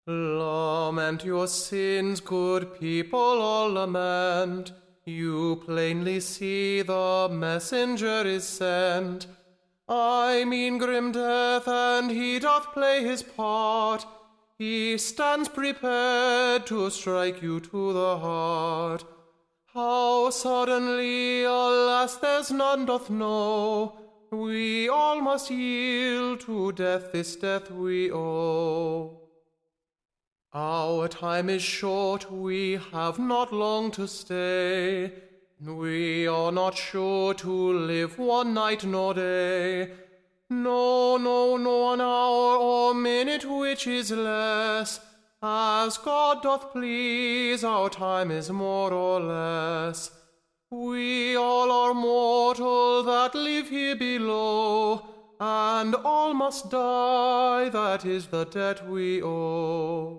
Lament your sins, good people, all lament. You plainly see the messenger is sent. I mean grim death, and he doth play his part. He stands prepared to strike you to the heart. How suddenly, alas, there's none doth know. We all must yield to death, this death we owe. Our time is short, we have not long to stay. We are not sure to live one night nor day. No, an hour or minute which is less. As God doth please, our time is more or less. We all are mortal that live here below, and all must die, that is the debt we owe.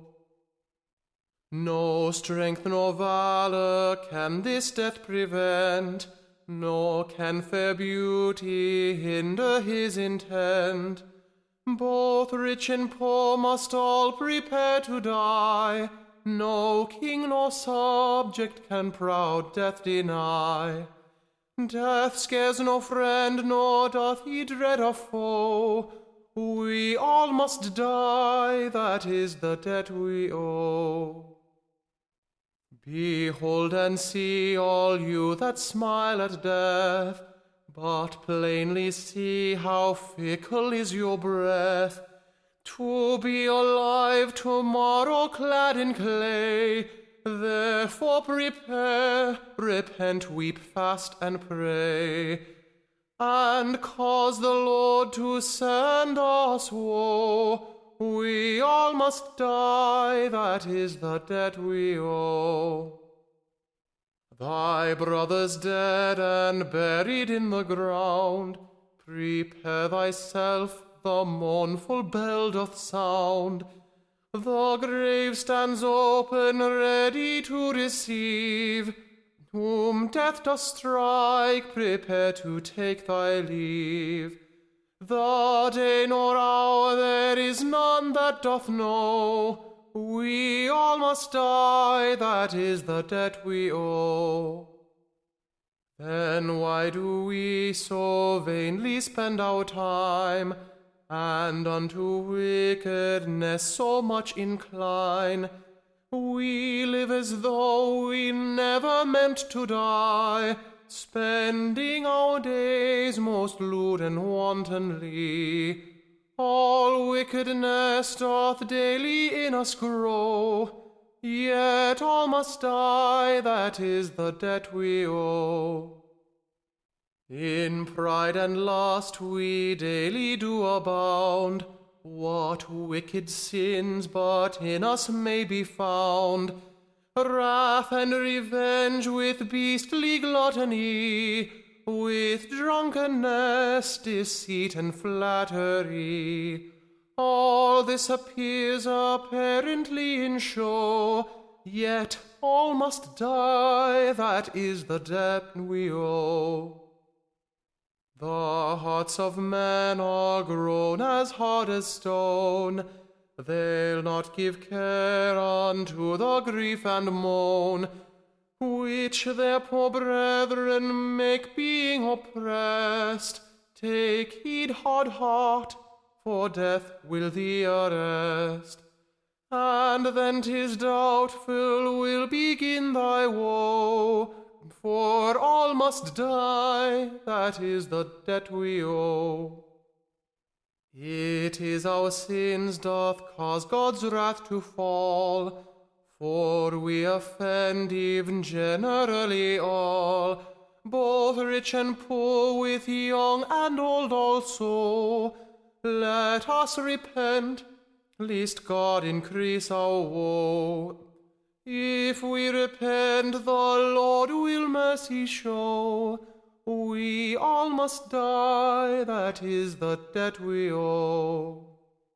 No strength nor valour can this death prevent, nor can fair beauty hinder his intent. Both rich and poor must all prepare to die. No king nor subject can proud death deny. Death scares no friend, nor doth he dread a foe. We all must die, that is the debt we owe. Behold and see, all you that smile at death, but plainly see how fickle is your breath. To be alive tomorrow clad in clay, therefore prepare, repent, weep, fast, and pray, and cause the Lord to send us woe. We all must die, that is the debt we owe. Thy brother's dead and buried in the ground. Prepare thyself, the mournful bell doth sound. The grave stands open, ready to receive. Whom death doth strike, prepare to take thy leave. The day nor hour there is none that doth know. We all must die, that is the debt we owe. Then why do we so vainly spend our time, and unto wickedness so much incline? We live as though we never meant to die, spending our days most lewd and wantonly. All wickedness doth daily in us grow, yet all must die, that is the debt we owe. In pride and lust we daily do abound. What wicked sins but in us may be found? Wrath and revenge with beastly gluttony, with drunkenness, deceit, and flattery. All this appears apparently in show, yet all must die, that is the debt we owe. The hearts of men are grown as hard as stone. They'll not give care unto the grief and moan, which their poor brethren make being oppressed. Take heed, hard heart, for death will thee arrest. And then 'tis doubtful will begin thy woe, for all must die, that is the debt we owe. It is our sins doth cause God's wrath to fall, for we offend even generally all, both rich and poor, with young and old also. Let us repent, lest God increase our woe. If we repent, the Lord will mercy show. We all must die, that is the debt we owe.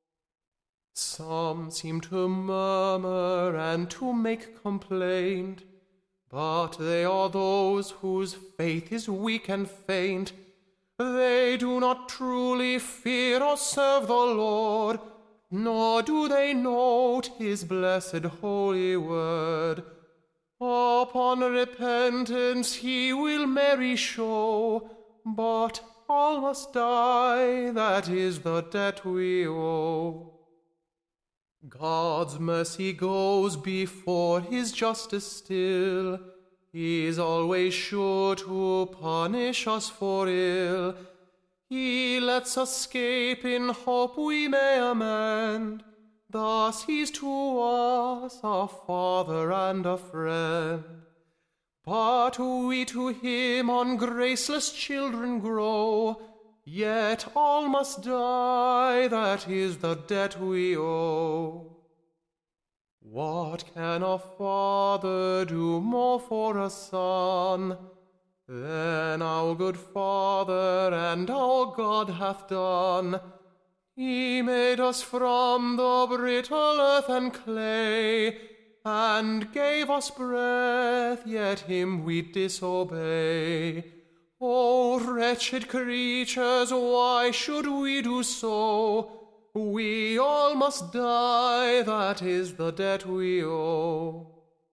Some seem to murmur and to make complaint, but they are those whose faith is weak and faint. They do not truly fear or serve the Lord, nor do they note his blessed holy word. Upon repentance he will merry show, but all must die, that is the debt we owe. God's mercy goes before his justice still, he's always sure to punish us for ill. He lets us escape in hope we may amend, thus he's to us a father and a friend. But we to him on graceless children grow, yet all must die, that is the debt we owe. What can a father do more for a son than our good Father and our God hath done? He made us from the brittle earth and clay, and gave us breath, yet him we disobey. O wretched creatures, why should we do so? We all must die, that is the debt we owe.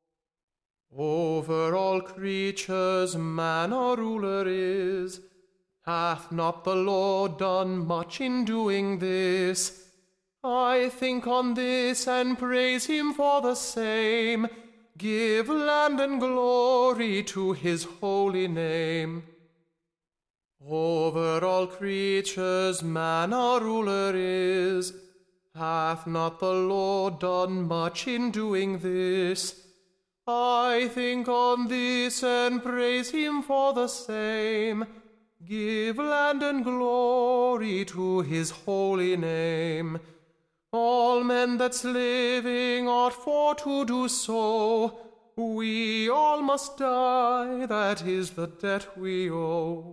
Over all creatures man a ruler is. Hath not the Lord done much in doing this? I think on this and praise him for the same. Give land and glory to his holy name. Over all creatures man a ruler is. Hath not the Lord done much in doing this? I think on this and praise him for the same. Give land and glory to his holy name. All men that's living ought for to do so. We all must die, that is the debt we owe.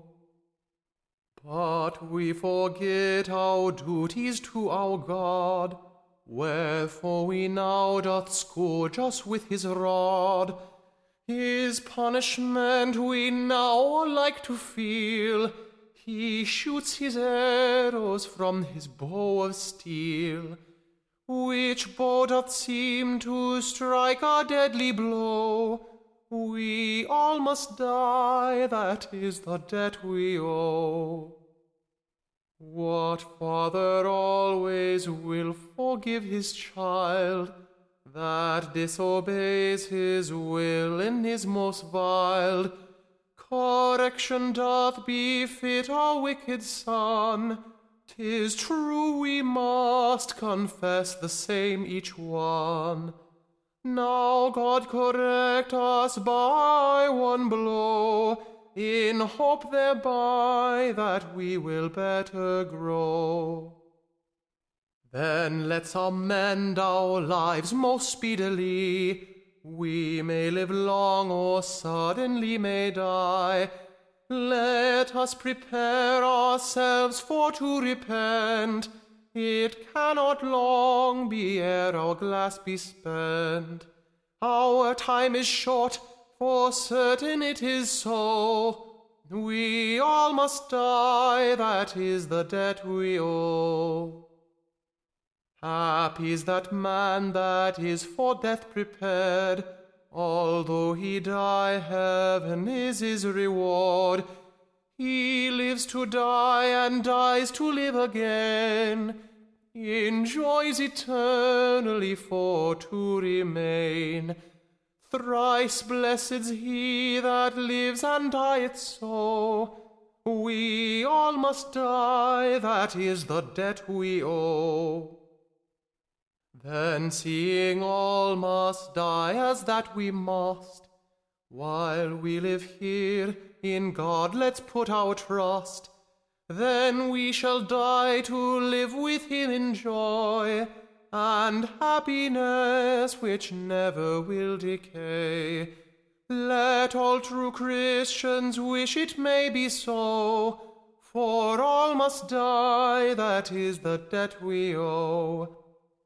But we forget our duties to our God, wherefore we now doth scourge us with his rod. His punishment we now like to feel. He shoots his arrows from his bow of steel, which bow doth seem to strike a deadly blow. We all must die, that is the debt we owe. What father always will forgive his child that disobeys his will and is most vile? Correction doth befit a wicked son. 'Tis true we must confess the same each one. Now God correct us by one blow, in hope thereby that we will better grow. Then let's amend our lives most speedily. We may live long or suddenly may die. Let us prepare ourselves for to repent. It cannot long be ere our glass be spent. Our time is short, for certain it is so. We all must die, that is the debt we owe. Happy is that man that is for death prepared. Although he die, heaven is his reward. He lives to die and dies to live again, enjoys eternally for to remain. Thrice blessed's he that lives and dieth so. We all must die, that is the debt we owe. Then seeing all must die as that we must, while we live here, in God let's put our trust. Then we shall die to live with him in joy and happiness which never will decay. Let all true Christians wish it may be so, for all must die, that is the debt we owe.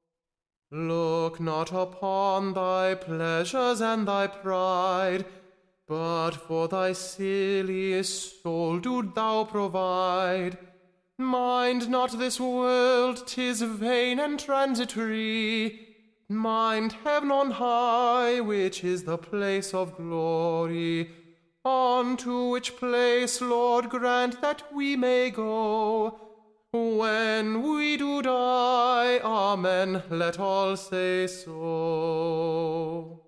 Look not upon thy pleasures and thy pride, but for thy silly soul do thou provide. Mind not this world, 'tis vain and transitory. Mind heaven on high, which is the place of glory. Unto which place, Lord, grant that we may go. When we do die, amen, let all say so.